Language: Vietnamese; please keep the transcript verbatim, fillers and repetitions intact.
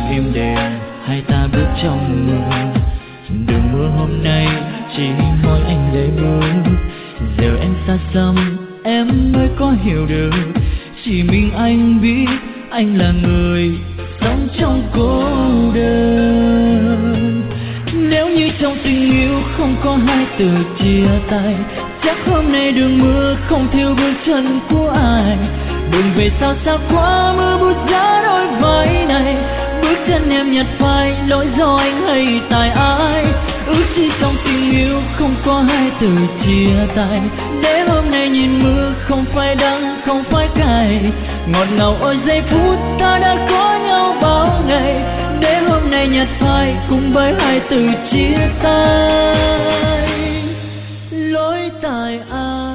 im đềm, hai ta bước trong mưa. Đường mưa hôm nay chỉ mỗi anh để mưa. Giờ em xa xăm, em mới có hiểu được. Chỉ mình anh biết anh là người sống trong cô đơn. Nếu như trong tình yêu không có hai từ chia tay, chắc hôm nay đường mưa không thiếu bước chân của ai. Đừng về sao xa quá, mưa bút giá đôi vai này. Bước chân em nhặt phai, lỗi do anh hay tại ai. Ước gì trong tình yêu không có hai từ chia tay, để hôm nay nhìn mưa không phải đắng, không phải cay. Ngọt ngào ôi giây phút ta đã có nhau bao ngày, để hôm nay nhặt phai cùng với hai từ chia tay. Lỗi tại ai?